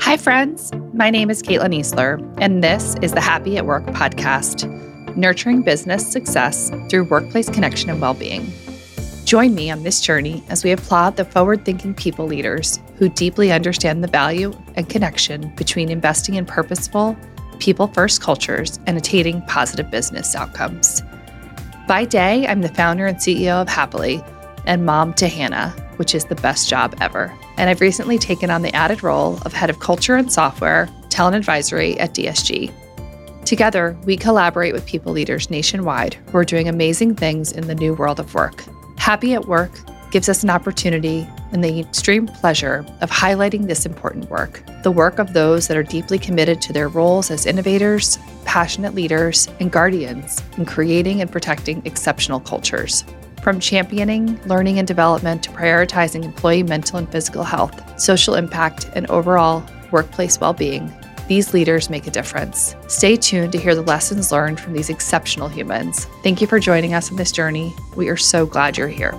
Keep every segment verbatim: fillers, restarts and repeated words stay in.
Hi, friends. My name is Caitlin Easler, and this is the Happy at Work podcast, nurturing business success through workplace connection and well-being. Join me on this journey as we applaud the forward-thinking people leaders who deeply understand the value and connection between investing in purposeful, people-first cultures and attaining positive business outcomes. By day, I'm the founder and C E O of Happily and mom to Hannah, which is the best job ever. And I've recently taken on the added role of head of culture and software, talent advisory at D S G. Together, we collaborate with people leaders nationwide who are doing amazing things in the new world of work. Happy at Work gives us an opportunity and the extreme pleasure of highlighting this important work, the work of those that are deeply committed to their roles as innovators, passionate leaders, and guardians in creating and protecting exceptional cultures. From championing learning and development to prioritizing employee mental and physical health, social impact, and overall workplace well-being, these leaders make a difference. Stay tuned to hear the lessons learned from these exceptional humans. Thank you for joining us on this journey. We are so glad you're here.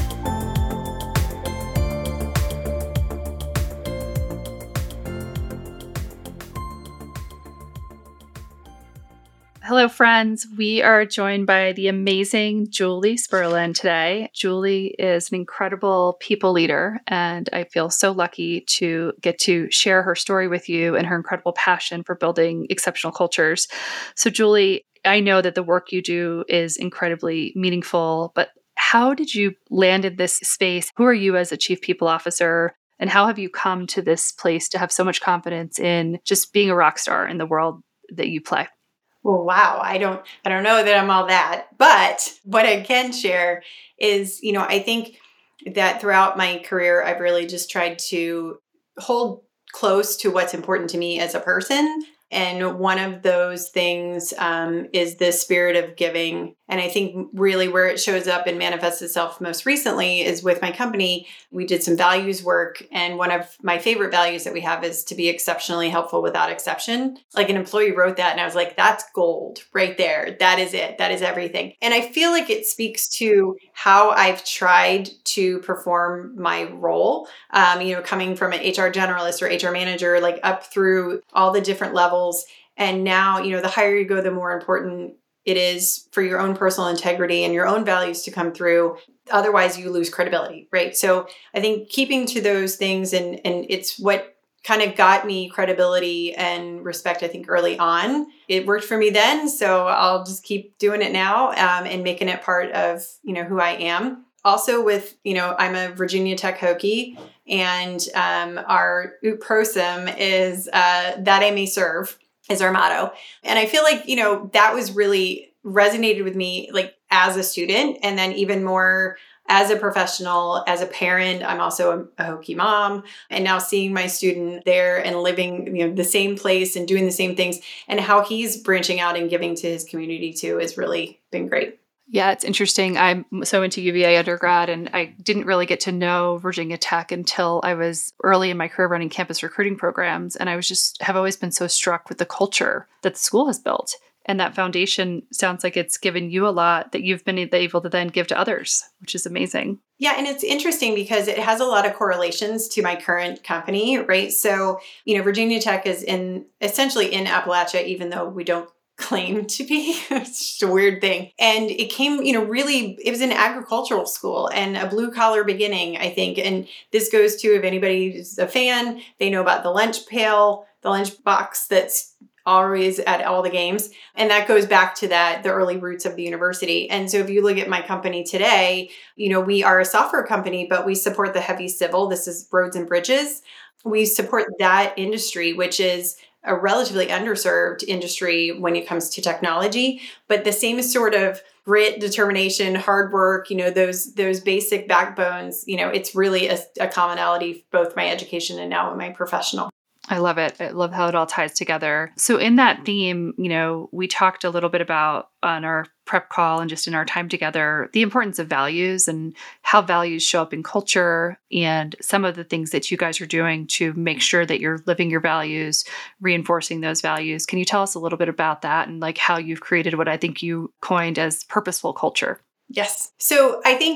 Hello, friends. We are joined by the amazing Julie Sperlin today. Julie is an incredible people leader, and I feel so lucky to get to share her story with you and her incredible passion for building exceptional cultures. So, Julie, I know that the work you do is incredibly meaningful, but how did you land in this space? Who are you as a chief people officer? And how have you come to this place to have so much confidence in just being a rock star in the world that you play? Well, wow. I don't, I don't know that I'm all that, but what I can share is, you know, I think that throughout my career, I've really just tried to hold close to what's important to me as a person. And one of those things um, is the spirit of giving. And I think really where it shows up and manifests itself most recently is with my company. We did some values work. And one of my favorite values that we have is to be exceptionally helpful without exception. Like an employee wrote that and I was like, that's gold right there. That is it. That is everything. And I feel like it speaks to how I've tried to perform my role, um, you know, coming from an H R generalist or H R manager, like up through all the different levels. And now, you know, the higher you go, the more important it is for your own personal integrity and your own values to come through. Otherwise, you lose credibility, right? So I think keeping to those things, and, and it's what kind of got me credibility and respect, I think, early on. It worked for me then, so I'll just keep doing it now um, and making it part of, you know, who I am. Also with, you know, I'm a Virginia Tech Hokie, and um, our Ut Prosim is uh, that I may serve is our motto. And I feel like, you know, that was really resonated with me like as a student, and then even more as a professional, as a parent. I'm also a, a Hokie mom, and now seeing my student there and living, you know, the same place and doing the same things, and how he's branching out and giving to his community too has really been great. Yeah, it's interesting. I'm so into U V A undergrad, and I didn't really get to know Virginia Tech until I was early in my career running campus recruiting programs. And I was just have always been so struck with the culture that the school has built. And that foundation sounds like it's given you a lot that you've been able to then give to others, which is amazing. Yeah. And it's interesting because it has a lot of correlations to my current company, right? So, you know, Virginia Tech is in essentially in Appalachia, even though we don't claim to be. It's just a weird thing. And it came, you know, really, it was an agricultural school and a blue collar beginning, I think. And this goes to, if anybody's a fan, they know about the lunch pail, the lunch box that's always at all the games. And that goes back to that, the early roots of the university. And so if you look at my company today, you know, we are a software company, but we support the heavy civil. This is roads and bridges. We support that industry, which is a relatively underserved industry when it comes to technology, but the same sort of grit, determination, hard work, you know, those those basic backbones, you know, it's really a, a commonality, both my education and now in my professional. I love it. I love how it all ties together. So in that theme, you know, we talked a little bit about on our prep call and just in our time together, the importance of values and how values show up in culture and some of the things that you guys are doing to make sure that you're living your values, reinforcing those values. Can you tell us a little bit about that and like how you've created what I think you coined as purposeful culture? Yes. So I think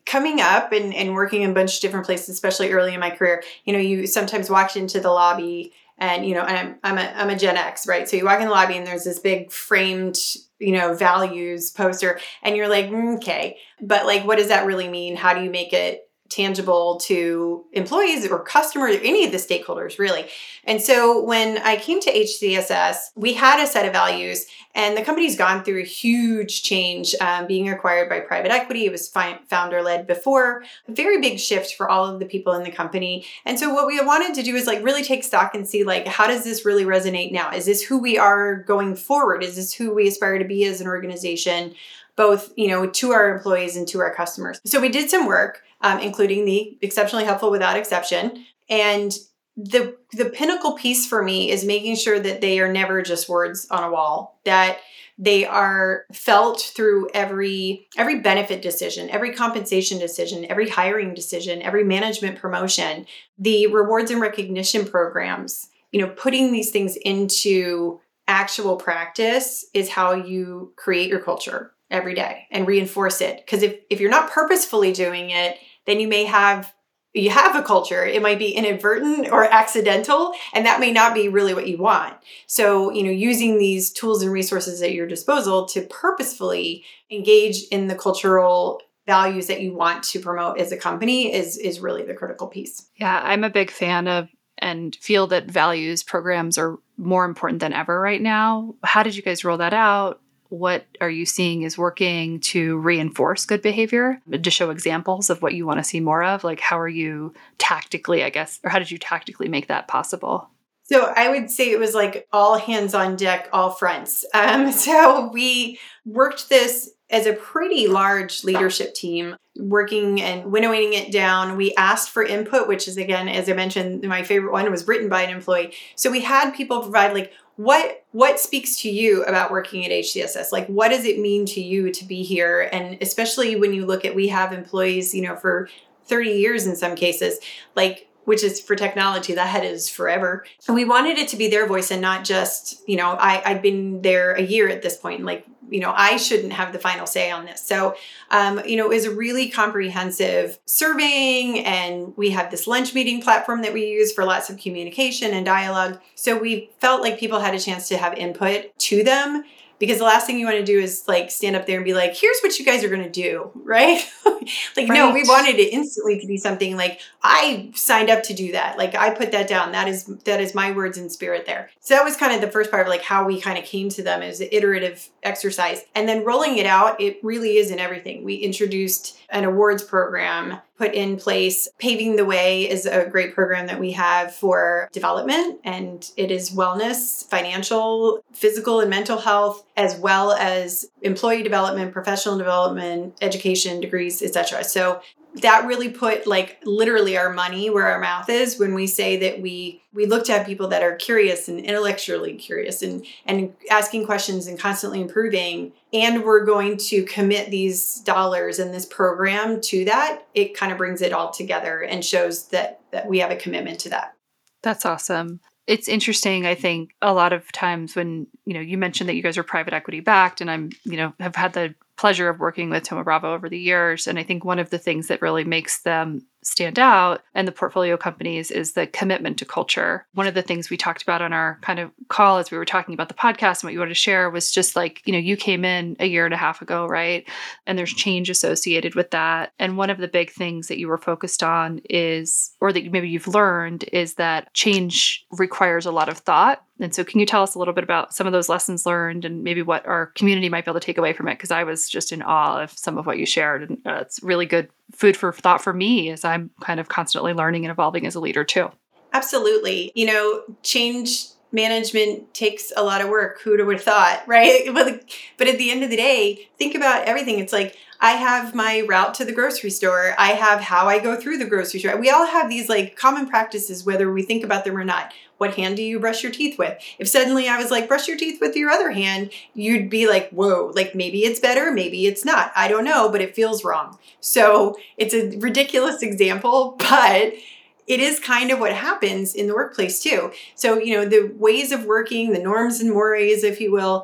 coming up and, and working in a bunch of different places, especially early in my career, you know, you sometimes walked into the lobby and, you know, and I'm, I'm a, I'm a Gen X, right? So you walk in the lobby and there's this big framed, you know, values poster and you're like, mm, okay, but like, what does that really mean? How do you make it tangible to employees or customers, or any of the stakeholders, really? And so when I came to H C S S, we had a set of values, and the company's gone through a huge change, um, being acquired by private equity. It was fi- founder-led before, a very big shift for all of the people in the company. And so what we wanted to do is like really take stock and see like, how does this really resonate now? Is this who we are going forward? Is this who we aspire to be as an organization, both, you know, to our employees and to our customers? So we did some work, um, including the exceptionally helpful without exception. And the the pinnacle piece for me is making sure that they are never just words on a wall, that they are felt through every every benefit decision, every compensation decision, every hiring decision, every management promotion, the rewards and recognition programs. You know, putting these things into actual practice is how you create your culture every day and reinforce it. Because if, if you're not purposefully doing it, then you may have, you have a culture. It might be inadvertent or accidental, and that may not be really what you want. So, you know, using these tools and resources at your disposal to purposefully engage in the cultural values that you want to promote as a company is, is really the critical piece. Yeah, I'm a big fan of and feel that values programs are more important than ever right now. How did you guys roll that out? What are you seeing is working to reinforce good behavior, to show examples of what you want to see more of? Like, how are you tactically, I guess, or how did you tactically make that possible? So I would say it was like all hands on deck, all fronts. Um, so we worked this as a pretty large leadership team, working and winnowing it down. We asked for input, which is, again, as I mentioned, my favorite one was written by an employee. So we had people provide like, what what speaks to you about working at H C S S? Like, what does it mean to you to be here? And especially when you look at, we have employees, you know, for thirty years in some cases, like, which is for technology, that is forever. And we wanted it to be their voice and not just, you know, I, I'd been there a year at this point. Like, you know, I shouldn't have the final say on this. So, um, you know, it was a really comprehensive surveying, and we have this lunch meeting platform that we use for lots of communication and dialogue. So we felt like people had a chance to have input to them, because the last thing you want to do is like stand up there and be like, here's what you guys are going to do, right? Like, right. No, we wanted it instantly to be something like, I signed up to do that. Like, I put that down. That is, that is my words and spirit there. So that was kind of the first part of like how we kind of came to them as an iterative exercise. And then rolling it out, it really is in everything. We introduced an awards program, put in place. Paving the Way is a great program that we have for development, and it is wellness, financial, physical, and mental health, as well as employee development, professional development, education, degrees, et cetera. So that really put like literally our money where our mouth is when we say that we we look to have people that are curious and intellectually curious and and asking questions and constantly improving, and we're going to commit these dollars in this program to that. It kind of brings it all together and shows that that we have a commitment to that. That's awesome. It's interesting. I think a lot of times when, you know, you mentioned that you guys are private equity backed, and I'm, you know, have had the pleasure of working with Thoma Bravo over the years. And I think one of the things that really makes them stand out and the portfolio companies is the commitment to culture. One of the things we talked about on our kind of call as we were talking about the podcast and what you wanted to share was just like, you know, you came in a year and a half ago, right? And there's change associated with that. And one of the big things that you were focused on is, or that maybe you've learned, is that change requires a lot of thought. And so can you tell us a little bit about some of those lessons learned and maybe what our community might be able to take away from it? Because I was just in awe of some of what you shared. And uh, it's really good food for thought for me as I'm kind of constantly learning and evolving as a leader too. Absolutely. You know, change management takes a lot of work. Who would have thought, right? But, but at the end of the day, think about everything. It's like, I have my route to the grocery store. I have how I go through the grocery store. We all have these like common practices, whether we think about them or not. What hand do you brush your teeth with? If suddenly I was like, brush your teeth with your other hand, you'd be like, whoa, like maybe it's better, maybe it's not. I don't know, but it feels wrong. So it's a ridiculous example, but it is kind of what happens in the workplace too. So, you know, the ways of working, the norms and mores, if you will,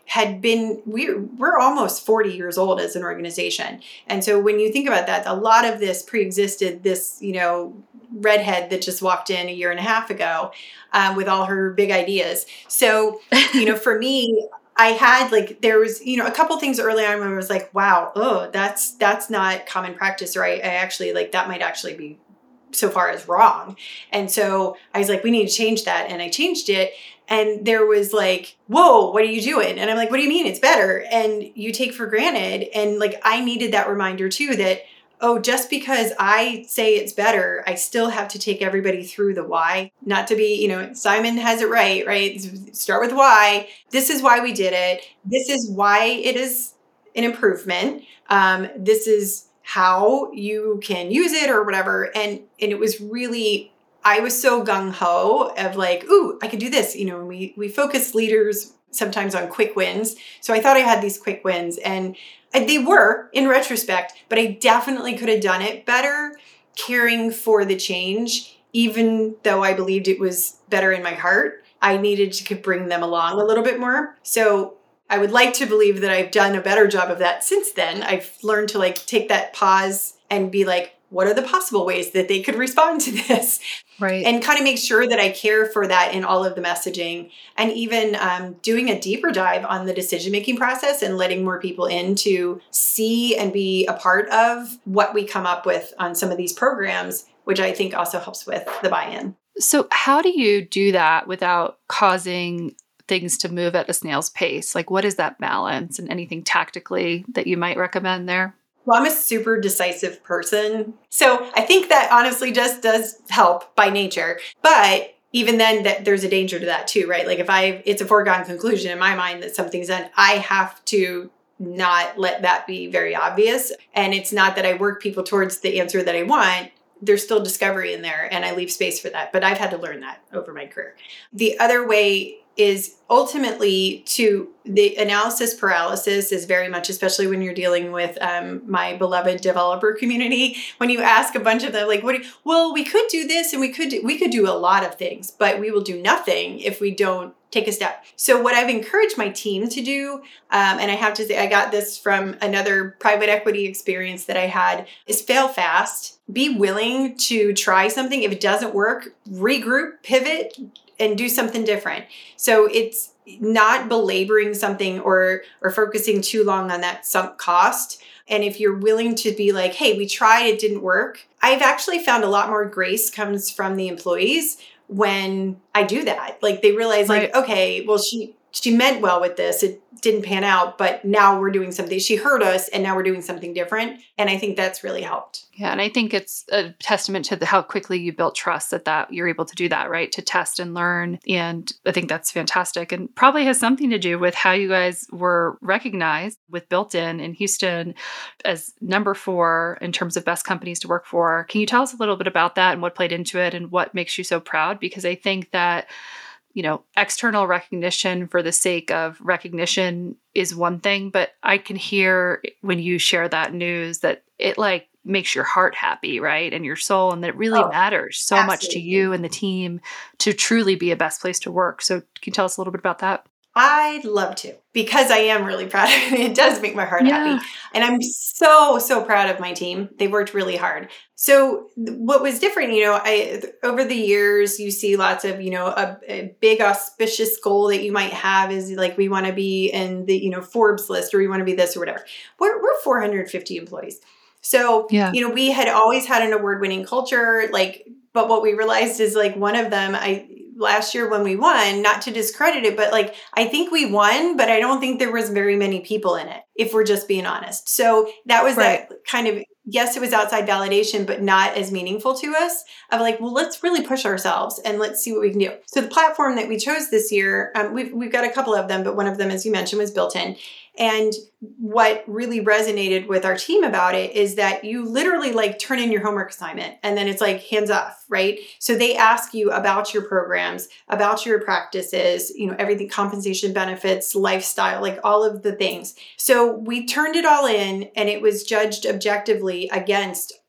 had been, we're, we're almost forty years old as an organization. And so when you think about that, a lot of this pre-existed this, you know, redhead that just walked in a year and a half ago um, with all her big ideas. So, you know, for me, I had like, there was, you know, a couple things early on when I was like, wow, oh, that's, that's not common practice, or I, I actually like, that might actually be so far as wrong. And so I was like, we need to change that. And I changed it. And there was like, whoa, what are you doing? And I'm like, what do you mean it's better? And you take for granted. And like, I needed that reminder too, that, oh, just because I say it's better, I still have to take everybody through the why. Not to be, you know, Simon has it right, right? Start with why. This is why we did it. This is why it is an improvement. Um, this is how you can use it or whatever. And, and it was really, I was so gung-ho of like, ooh, I could do this. You know, we, we focus leaders sometimes on quick wins. So I thought I had these quick wins, and they were in retrospect, but I definitely could have done it better, caring for the change, even though I believed it was better in my heart. I needed to bring them along a little bit more. So I would like to believe that I've done a better job of that since then. I've learned to like take that pause and be like, what are the possible ways that they could respond to this? Right. And kind of make sure that I care for that in all of the messaging, and even um, doing a deeper dive on the decision-making process and letting more people in to see and be a part of what we come up with on some of these programs, which I think also helps with the buy-in. So how do you do that without causing things to move at a snail's pace? Like, what is that balance, and anything tactically that you might recommend there? Well, I'm a super decisive person. So I think that honestly just does help by nature. But even then, that there's a danger to that too, right? Like if I, it's a foregone conclusion in my mind that something's done, I have to not let that be very obvious. And it's not that I work people towards the answer that I want. There's still discovery in there, and I leave space for that. But I've had to learn that over my career. The other way is ultimately to the analysis paralysis is very much, especially when you're dealing with um, my beloved developer community, when you ask a bunch of them, like, what do you, well, we could do this and we could, do, we could do a lot of things, but we will do nothing if we don't take a step. So what I've encouraged my team to do, um, and I have to say, I got this from another private equity experience that I had, is fail fast, be willing to try something. If it doesn't work, regroup, pivot, and do something different. So it's not belaboring something or or focusing too long on that sunk cost. And if you're willing to be like, hey, we tried, it didn't work. I've actually found a lot more grace comes from the employees when I do that. Like they realize like, Right. okay, well, she she meant well with this. It didn't pan out, but now we're doing something. She heard us and now we're doing something different. And I think that's really helped. Yeah. And I think it's a testament to the, how quickly you built trust that, that you're able to do that, right? To test and learn. And I think that's fantastic, and probably has something to do with how you guys were recognized with Built In in Houston as number four in terms of best companies to work for. Can you tell us a little bit about that and what played into it and what makes you so proud? Because I think that, you know, external recognition for the sake of recognition is one thing, but I can hear when you share that news that it like makes your heart happy, right? And your soul, and that it really Oh, matters so absolutely. much to you and the team to truly be a best place to work. So can you tell us a little bit about that? I'd love to, because I am really proud of it. It does make my heart Yeah. happy. And I'm so, so proud of my team. They worked really hard. So th- what was different, you know, I th- over the years, you see lots of, you know, a, a big auspicious goal that you might have is like, we want to be in the, you know, Forbes list, or we want to be this or whatever. We're, we're four hundred fifty employees. So, Yeah. you know, we had always had an award-winning culture, like, but what we realized is like one of them, I, last year when we won, not to discredit it, but like, I think we won, but I don't think there was very many people in it, if we're just being honest. So that was Right. that kind of, yes, it was outside validation, but not as meaningful to us of like, well, let's really push ourselves and let's see what we can do. So the platform that we chose this year, um, we've, we've got a couple of them, but one of them, as you mentioned, was Built In. And what really resonated with our team about it is that you literally like turn in your homework assignment and then it's like hands off, right? So they ask you about your programs, about your practices, you know, everything, compensation, benefits, lifestyle, like all of the things. So we turned it all in, and it was judged objectively against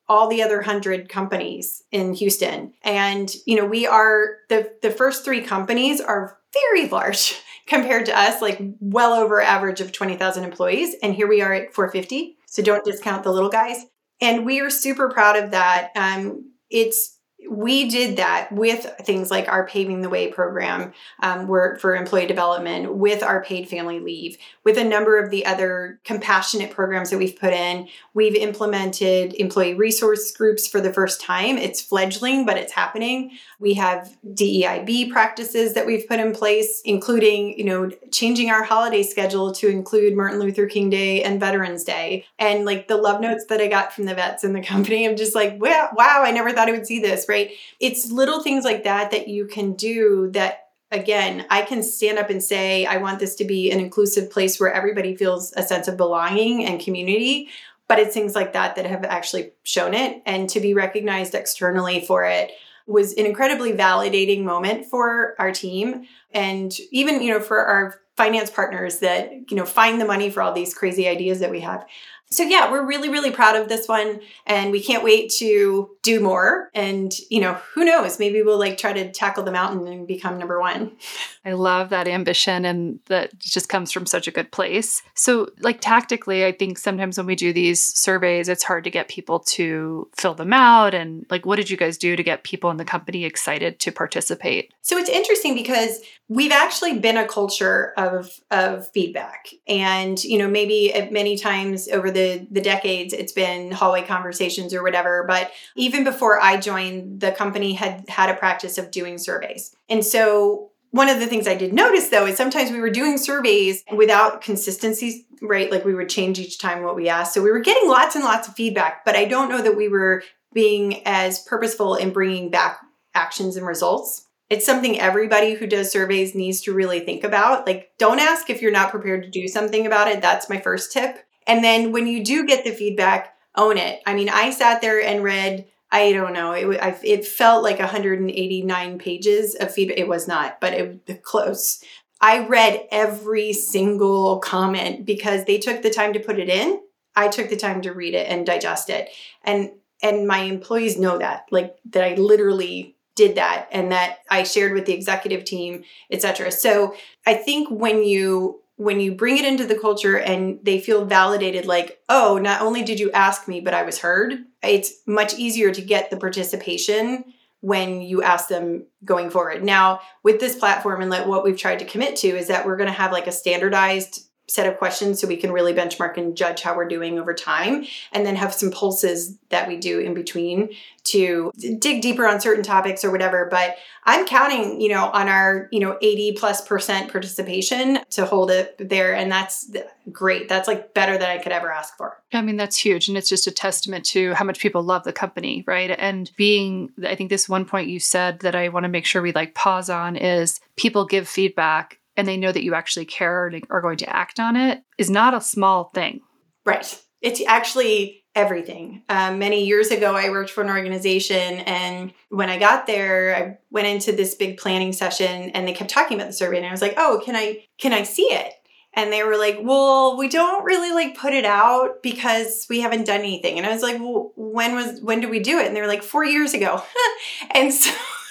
all the other hundred companies in Houston. And, you know, we are, the, the first three companies are very large compared to us, like well over average of twenty thousand employees. And here we are at four hundred fifty. So don't discount the little guys. And we are super proud of that. Um, it's, we did that with things like our Paving the Way program, um, where, for employee development, with our paid family leave, with a number of the other compassionate programs that we've put in. We've implemented employee resource groups for the first time. It's fledgling, but it's happening. We have D E I B practices that we've put in place, including, you know, changing our holiday schedule to include Martin Luther King Day and Veterans Day. And like the love notes that I got from the vets in the company, I'm just like, wow, wow, I never thought I would see this, right? It's little things like that that you can do that, again, I can stand up and say, I want this to be an inclusive place where everybody feels a sense of belonging and community. But it's things like that that have actually shown it. And to be recognized externally for it was an incredibly validating moment for our team. And even, you know, for our finance partners that, you know, find the money for all these crazy ideas that we have. So yeah, we're really, really proud of this one, and we can't wait to do more. And, you know, who knows, maybe we'll like try to tackle the mountain and become number one. I love that ambition, and that just comes from such a good place. So like tactically, I think sometimes when we do these surveys, it's hard to get people to fill them out. And like, what did you guys do to get people in the company excited to participate? So it's interesting because we've actually been a culture of, of feedback. And, you know, maybe many times over the, the decades, it's been hallway conversations or whatever. But even before I joined, the company had had a practice of doing surveys. And so one of the things I did notice, though, is sometimes we were doing surveys without consistency, right? Like we would change each time what we asked. So we were getting lots and lots of feedback, but I don't know that we were being as purposeful in bringing back actions and results. It's something everybody who does surveys needs to really think about. Like, don't ask if you're not prepared to do something about it. That's my first tip. And then when you do get the feedback, own it. I mean, I sat there and read, I don't know, it I, it felt like one hundred eighty-nine pages of feedback. It was not, but it was close. I read every single comment because they took the time to put it in. I took the time to read it and digest it. And and my employees know that, like that I literally did that and that I shared with the executive team, et cetera. So I think when you when you bring it into the culture and they feel validated, like, oh, not only did you ask me, but I was heard, it's much easier to get the participation when you ask them going forward. Now, with this platform and like what we've tried to commit to is that we're going to have like a standardized set of questions so we can really benchmark and judge how we're doing over time, and then have some pulses that we do in between to dig deeper on certain topics or whatever. But I'm counting, you know, on our, you know, eighty plus percent participation to hold it there. And that's great. That's like better than I could ever ask for. I mean, that's huge. And it's just a testament to how much people love the company, right? And being, I think this one point you said that I want to make sure we like pause on is people give feedback and they know that you actually care and are going to act on it is not a small thing. Right. It's actually everything. Um, many years ago, I worked for an organization, and when I got there, I went into this big planning session and they kept talking about the survey, and I was like, oh, can I, can I see it? And they were like, well, we don't really like put it out because we haven't done anything. And I was like, well, when was, when did we do it? And they were like, four years ago. And so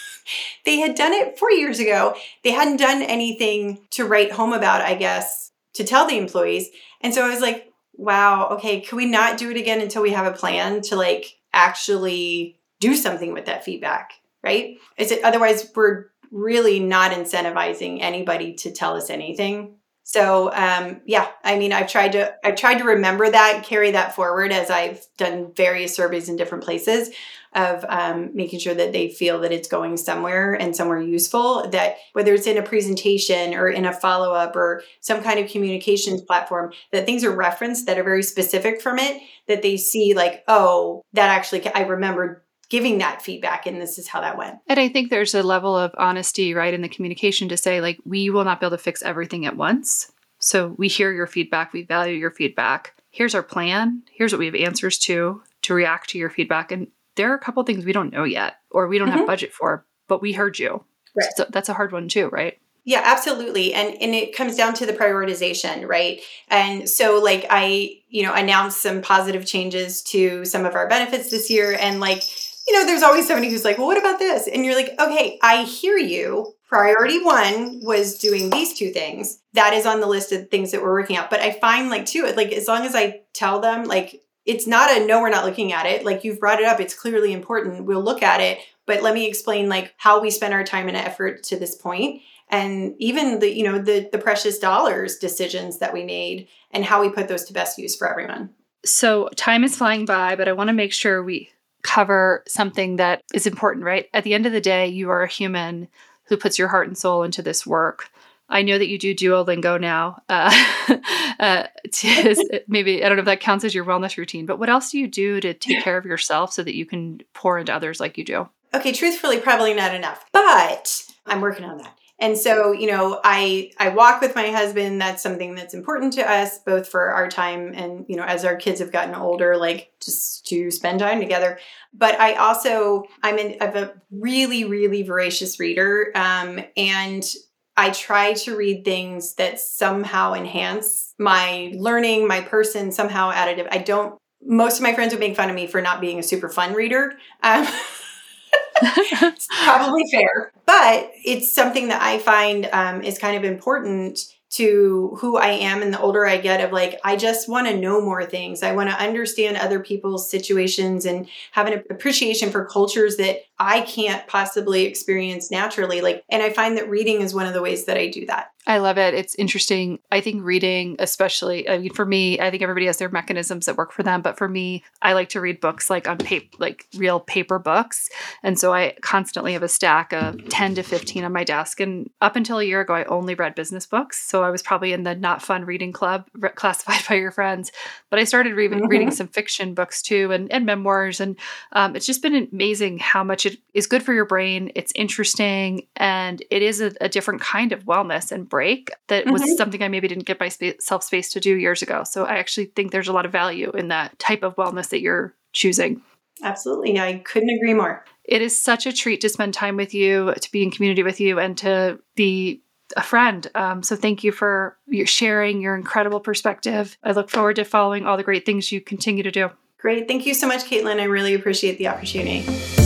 they had done it four years ago. They hadn't done anything to write home about, I guess, to tell the employees. And so I was like, wow, okay, can we not do it again until we have a plan to like actually do something with that feedback, right? Is it, otherwise, we're really not incentivizing anybody to tell us anything. So um, yeah, I mean, I've tried to I've tried to remember that, carry that forward as I've done various surveys in different places of um, making sure that they feel that it's going somewhere and somewhere useful, that whether it's in a presentation or in a follow-up or some kind of communications platform, that things are referenced that are very specific from it, that they see like, oh, that actually, I remember giving that feedback and this is how that went. And I think there's a level of honesty, right, in the communication to say like, we will not be able to fix everything at once. So we hear your feedback. We value your feedback. Here's our plan. Here's what we have answers to, to react to your feedback. And there are a couple of things we don't know yet, or we don't mm-hmm. have budget for, but we heard you. Right. So that's a hard one too, right? Yeah, absolutely. And and it comes down to the prioritization, right? And so like I, you know, announced some positive changes to some of our benefits this year. And like, you know, there's always somebody who's like, well, what about this? And you're like, okay, I hear you. Priority one was doing these two things. That is on the list of things that we're working out. But I find like too, like as long as I tell them, like, it's not a no, we're not looking at it. Like you've brought it up. It's clearly important. We'll look at it. But let me explain like how we spend our time and effort to this point. And even the, you know, the the precious dollars decisions that we made and how we put those to best use for everyone. So time is flying by, but I want to make sure we cover something that is important, right? At the end of the day, you are a human who puts your heart and soul into this work. I know that you do Duolingo now. Uh, uh, to, maybe, I don't know if that counts as your wellness routine, but what else do you do to take care of yourself so that you can pour into others like you do? Okay, truthfully, probably not enough, but I'm working on that. And so, you know, I I walk with my husband. That's something that's important to us, both for our time and, you know, as our kids have gotten older, like just to spend time together. But I also, I'm, in, I'm a really, really voracious reader. Um, and I try to read things that somehow enhance my learning, my person, somehow additive. I don't, most of my friends would make fun of me for not being a super fun reader. Um, it's probably fair, but it's something that I find um, is kind of important to who I am. And the older I get of like, I just want to know more things. I want to understand other people's situations and have an appreciation for cultures that I can't possibly experience naturally. Like, and I find that reading is one of the ways that I do that. I love it. It's interesting. I think reading, especially, I mean, for me, I think everybody has their mechanisms that work for them. But for me, I like to read books like on paper, like real paper books. And so I constantly have a stack of ten to fifteen on my desk. And up until a year ago, I only read business books. So I was probably in the not fun reading club re- classified by your friends. But I started re- mm-hmm. reading some fiction books too, and, and memoirs. And um, it's just been amazing how much it is good for your brain. It's interesting. And it is a, a different kind of wellness and break that was mm-hmm. something I maybe didn't get myself space to do years ago. So I actually think there's a lot of value in that type of wellness that you're choosing. Absolutely. I couldn't agree more. It is such a treat to spend time with you, to be in community with you, and to be a friend. Um, so thank you for your sharing your incredible perspective. I look forward to following all the great things you continue to do. Great. Thank you so much, Caitlin. I really appreciate the opportunity.